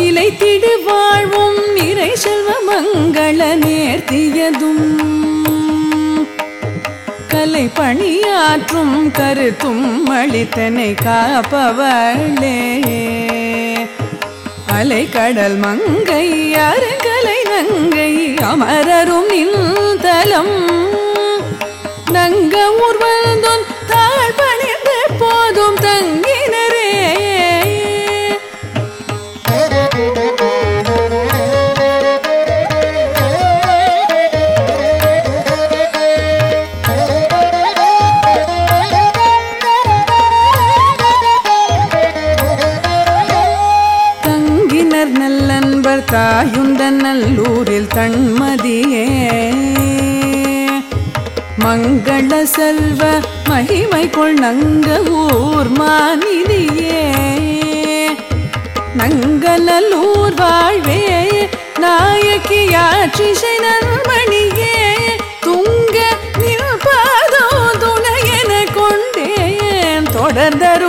நிலைத்திடு வாழ்வும் நிறை செல்வ மங்கள நேர்த்தியதும் கலை பணியாற்றும் கருத்தும் அளித்தனை காப்பவளே அலை கடல் மங்கை அருங்கலை நங்கை அமரரும் நின்தலம் நங்க ஊர்வந்தோன் தாழ் பணிந்து போதும் தங்கினரே தங்கினர் நல்லன்பர் தாயுந்த நல்லூரில் தன்மதியே மங்கள செல்வ மகிமை கொள் நங்க ஊர் மாநிதியே நங்கநல்லூர் வாழ்வே நாயகியாற்றிசை நன்மணியே துங்க நிற்பாதோ துணையென கொண்டேன் தொடர்ந்தரு